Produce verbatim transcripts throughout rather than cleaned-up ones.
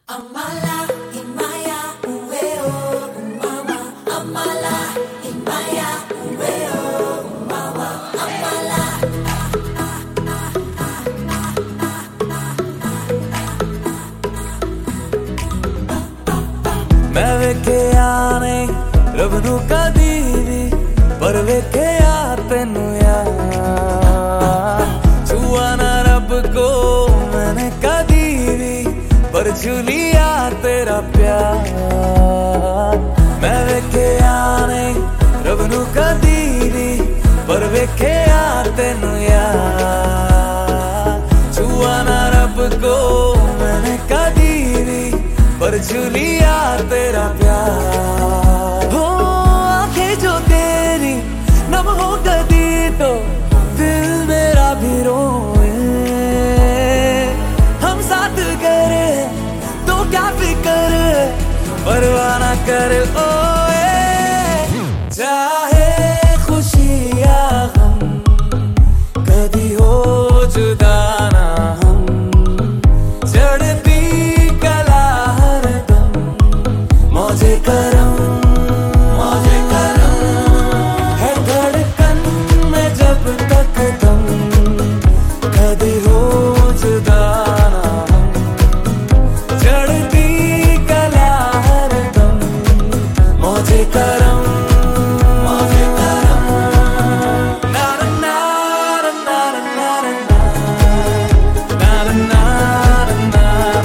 Amala, Imaya, Uweo, Umawa, Amala, Imaya, Uweo, Umawa, Amala. मैं वेखिया नहीं रब नू कदी भी, पर वेखिया तेनू यार। छुआ ना रब को मैंने कदी भी, पर छू लिया तेरा प्यार। मैं वेखिया नहीं रब नू कदी भी, पर वेखिया तेनू यार। छुआ ना रब को मैंने कदी भी, पर छू लिया तेरा प्यार। हो आंखें जो तेरी नम हो गई तो दिल मेरा भी रोए। हम साथ करे तो क्या फिकर, परवाह ना कर ओए। चाहे खुशी या गम कभी हो जुदा ना हम, चढ़ती मौजे करम मौजे करम है धड़कन में जब तक दम, कभी हो जुदा ना हम। चढ़ती कला हर दम मौजे करम मौजे करम। नार नार नार नार नार नार नार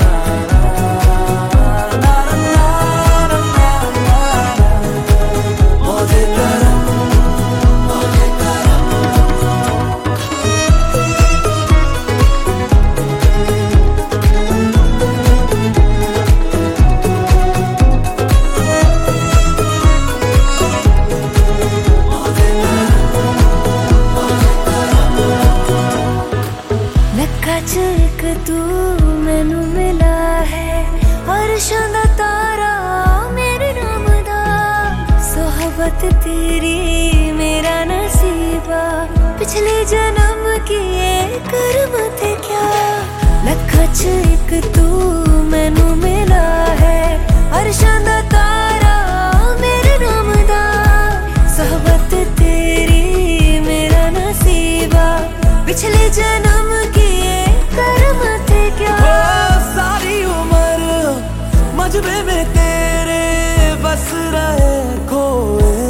एक तू मैनू मिला है, अर्शां दा तारा मेरे नाम दा। सोहबत तेरी मेरा नसीबा, पिछले जन्म की कर्म थे क्या। लखा च एक तू मैनू मिला है, अर्शां दा तारा मेरे नाम दा। सोहबत तेरी मेरा नसीबा, पिछले जन्म की कर्म थे क्या। ओ सारी उम्र मजबे में तेरे बस रहे खोए।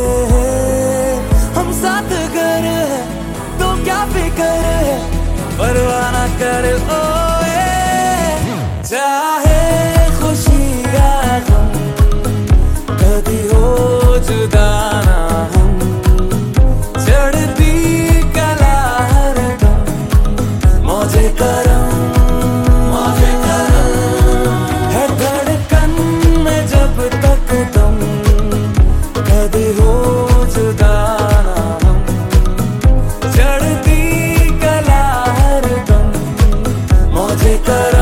हम साथ घर तो क्या फिकर, परवाह ना कर ओए। चाहे खुशी या गम कभी हो जुदा ना हम, चढ़ती कला हर दम मौजे करम मौजे करम है धड़कन में जब तक दम, कभी हो जुदा ना हम। चढ़ती कला हर दम मौजे करम।